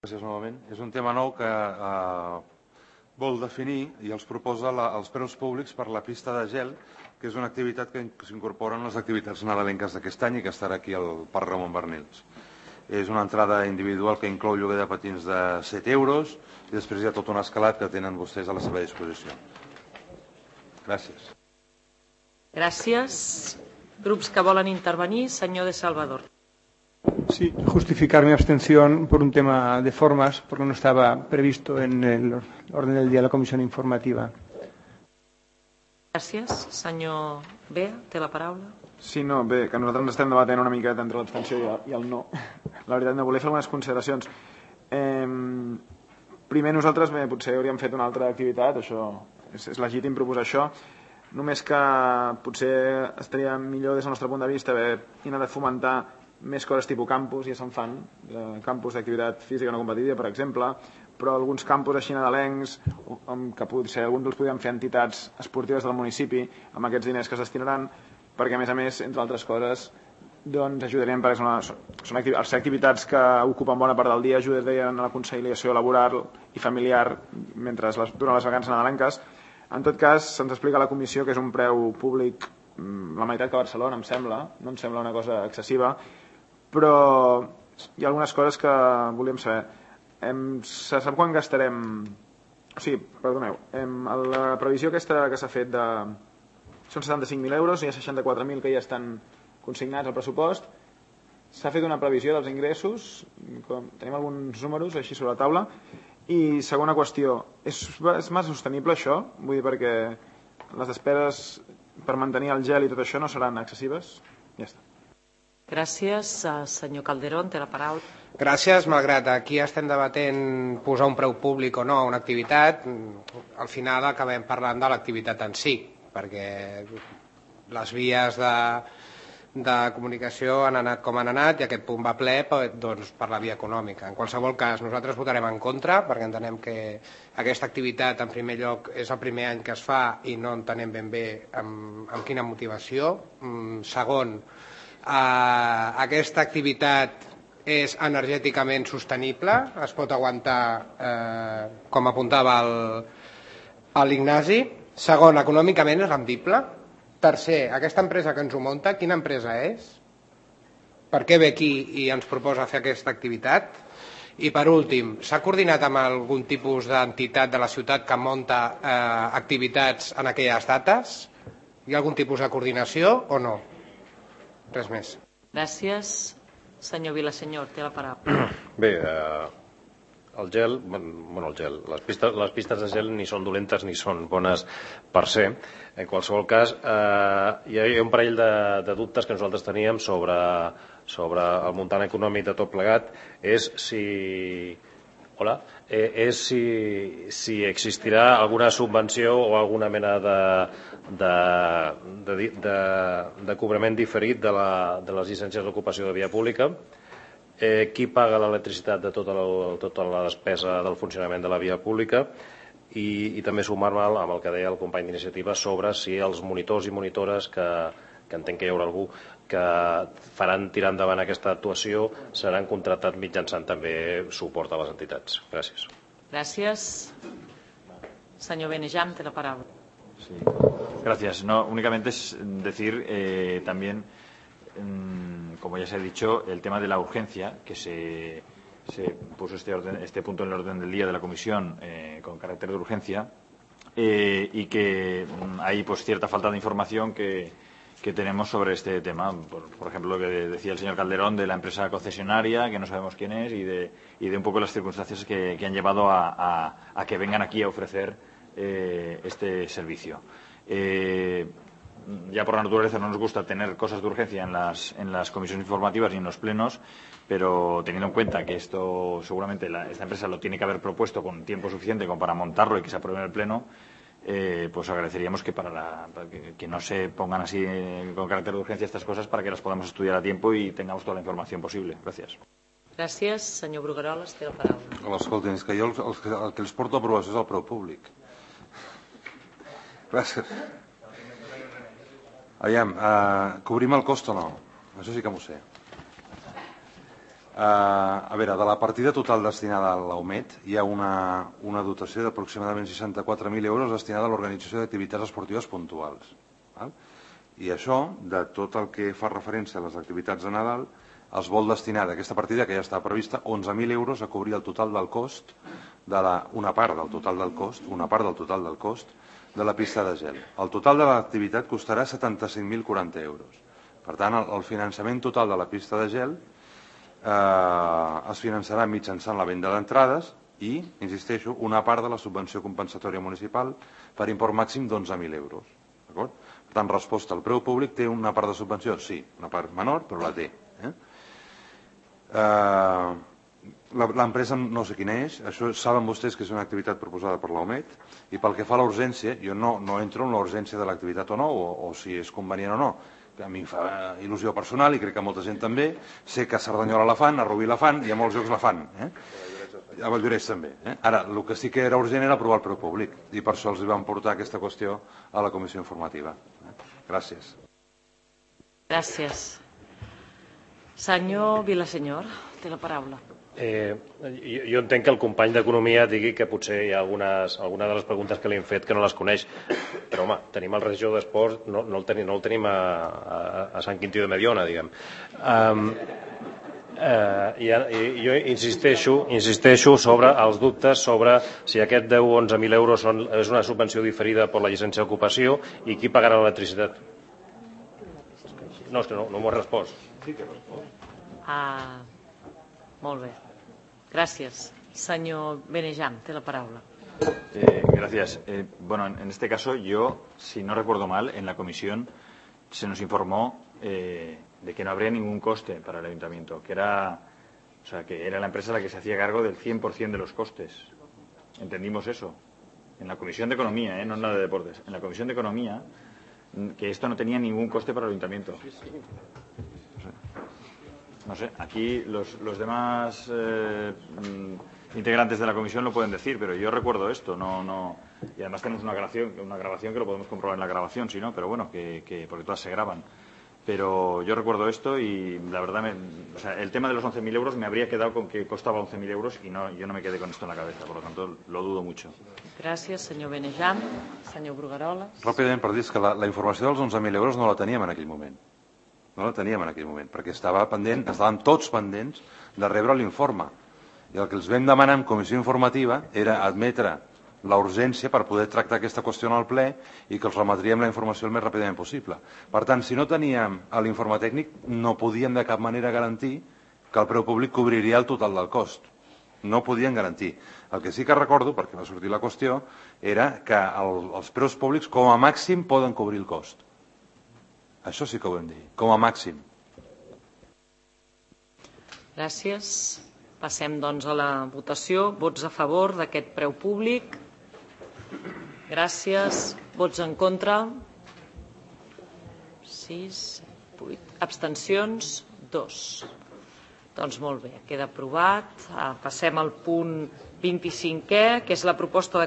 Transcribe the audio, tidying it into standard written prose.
Gràcies novament. És un tema nou que vol definir i els proposa els preus públics per la pista de gel, que és una activitat que s'incorpora en les activitats nadalenques d'aquest any i que estarà aquí al Parc Ramon Barnils. És una entrada individual que inclou lloguer de patins de 7 euros i després hi ha tot un escalat que tenen vostès a la seva disposició. Gràcies. Gràcies. Grups que volen intervenir. Senyor de Salvador. Sí, justificar mi abstención por un tema de formas, porque no estaba previsto en el orden del día de la comisión informativa. Gràcies. Senyor Bea, té la paraula. Sí, no, bé, que nosaltres ens estem debatent una miqueta entre l'abstenció i el no. La veritat, no volia fer algunes consideracions. Primer, nosaltres potser hauríem fet una altra activitat, això és legítim proposar això, només que potser estaria millor des del nostre punt de vista haver intentat fomentar més coses tipus campus, ja se'n fan, campus d'activitat física no competitiva, per exemple, però alguns campus així nadalencs, que potser alguns els podríem fer entitats esportives del municipi, amb aquests diners que es destinaran, perquè a més, entre altres coses, doncs ajudarien, perquè són activitats que ocupen bona part del dia, ajudarien a la conciliació laboral i familiar durant les vacances nadalenques. En tot cas, se'ns explica a la comissió que és un preu públic la meitat que a Barcelona, em sembla, no em sembla una cosa excessiva, però hi ha algunes coses que volíem saber. Se sap quan gastarem... O sigui, perdoneu, la previsió aquesta que s'ha fet són 75.000 euros, hi ha 64.000 que ja estan consignats al pressupost. S'ha fet una previsió dels ingressos, tenim alguns números així sobre la taula, i segona qüestió, és massa sostenible això? Vull dir, perquè les despeses per mantenir el gel i tot això no seran excessives? Ja està. Gràcies. Senyor Calderón, té la paraula. Gràcies. Malgrat aquí estem debatent posar un preu públic o no a una activitat, al final acabem parlant de l'activitat en si, perquè les vies de comunicació han anat com han anat i aquest punt va ple doncs, per la via econòmica. En qualsevol cas, nosaltres votarem en contra perquè entenem que aquesta activitat, en primer lloc, és el primer any que es fa i no entenem ben bé amb quina motivació. Segon, aquesta activitat és energèticament sostenible, es pot aguantar, com apuntava l'Ignasi. Segon, econòmicament és rendible. Tercer, aquesta empresa que ens ho munta, quina empresa és? Per què ve aquí i ens proposa fer aquesta activitat? I per últim, s'ha coordinat amb algun tipus d'entitat de la ciutat que munta activitats en aquelles dates? Hi ha algun tipus de coordinació o no? Res més. Gràcies. Senyor Vilasenyor, té la paraula. Bé, el gel, les pistes de gel ni són dolentes ni són bones per ser. En qualsevol cas, hi ha un parell de dubtes que nosaltres teníem sobre el muntant econòmic de tot plegat. És si existirà alguna subvenció o alguna mena de cobrament diferit de les llicències d'ocupació de via pública. Qui paga l'electricitat de tota la despesa del funcionament de la via pública i també sumar-me amb el que deia el company d'iniciativa sobre si els monitors i monitores que entenc que hi haurà algú que faran tirar endavant aquesta actuació seran contractats mitjançant també suport a les entitats. Gràcies. Gràcies. Señor Benejam, té la paraula. Sí. Gracias. No, únicamente es decir también, como ya se ha dicho, el tema de la urgencia, que se puso este punto en el orden del día de la comisión con carácter de urgencia y que hay pues cierta falta de información que tenemos sobre este tema. Por ejemplo, lo que decía el señor Calderón de la empresa concesionaria, que no sabemos quién es, y de un poco las circunstancias que han llevado a que vengan aquí a ofrecer este servicio. Ya por la naturaleza no nos gusta tener cosas de urgencia en las comisiones informativas y en los plenos, pero teniendo en cuenta que esto seguramente esta empresa lo tiene que haber propuesto con tiempo suficiente como para montarlo y que se apruebe en el pleno, pues agradeceríamos que que no se pongan así con carácter de urgencia estas cosas para que las podamos estudiar a tiempo y tengamos toda la información posible. Gràcies. Gràcies. Senyor Brugueroles, té la paraula. Escoltin, és que jo el que els porto a aprovació és el preu públic. Gràcies. Aviam, cobrim el cost o no? Això sí que m'ho sé. A veure, de la partida total destinada a l'AUMET hi ha una dotació d'aproximadament 64.000 euros destinada a l'organització d'activitats esportives puntuals. I això, de tot el que fa referència a les activitats de Nadal, es vol destinar d'aquesta partida, que ja està prevista, 11.000 euros a cobrir el total del cost, una part del total del cost de la pista de gel. El total de l'activitat costarà 75.040 euros. Per tant, el finançament total de la pista de gel es finançarà mitjançant la venda d'entrades i, insisteixo, una part de la subvenció compensatòria municipal per import màxim d'11.000 euros. Per tant, resposta, el preu públic té una part de subvenció? Sí, una part menor, però la té. L'empresa no sé quina és, això saben vostès que és una activitat proposada per l'AUMET, i pel que fa a la urgència, jo no entro en la urgència de l'activitat o no, o si és convenient o no. A mi em fa il·lusió personal i crec que molta gent també. Sé que a Cerdanyola la fan, a Rubí la fan i a molts llocs la fan. A Valldoreix també. Ara, el que sí que era urgent era aprovar el preu públic i per això els vam portar aquesta qüestió a la comissió informativa. Gràcies. Gràcies. Senyor Vilasenyor, té la paraula. Jo entenc que el company d'Economia digui que potser hi ha alguna de les preguntes que li hem fet que no les coneix, però home, tenim el regidor d'Esports, no el tenim a Sant Quintí de Mediona, diguem. Jo insisteixo sobre els dubtes sobre si aquest 10 o 11.000 euros és una subvenció diferida per la llicència d'ocupació i qui pagarà l'electricitat. No, és que no m'ho has respost. Sí que he respost. Molt bé. Gracias. Señor Benejam, té la paraula. Gracias. Bueno, en este caso yo, si no recuerdo mal, en la comisión se nos informó de que no habría ningún coste para el ayuntamiento, que era la empresa la que se hacía cargo del 100% de los costes. Entendimos eso. En la comisión de Economía, no en la de Deportes. En la comisión de Economía, que esto no tenía ningún coste para el ayuntamiento. No sé, aquí los demás integrantes de la comisión lo pueden decir, pero yo recuerdo esto, y además tenemos una grabación que lo podemos comprobar en la grabación, si no, pero bueno, porque todas se graban. Pero yo recuerdo esto y la verdad, el tema de los 11.000 euros me habría quedado con que costaba 11.000 euros y yo no me quedé con esto en la cabeza, por lo tanto lo dudo mucho. Gràcies, senyor Benejam. Senyor Brugueroles. Ràpidament per dir que la informació dels 11.000 euros no la teníem en aquell moment. No la teníem en aquell moment, perquè estàvem tots pendents de rebre l'informe. I el que els vam demanar en comissió informativa era admetre la urgència per poder tractar aquesta qüestió en el ple i que els remetríem la informació el més ràpidament possible. Per tant, si no teníem l'informe tècnic, no podíem de cap manera garantir que el preu públic cobriria el total del cost. No podien garantir. El que sí que recordo, perquè va sortir la qüestió, era que els preus públics com a màxim poden cobrir el cost. Això sí que ho vam dir, com a màxim. Gràcies. Passem, doncs, a la votació. Vots a favor d'aquest preu públic? Gràcies. Vots en contra? 6, 8. Abstencions? 2. Doncs molt bé, queda aprovat. Passem al punt 25è, que és la proposta de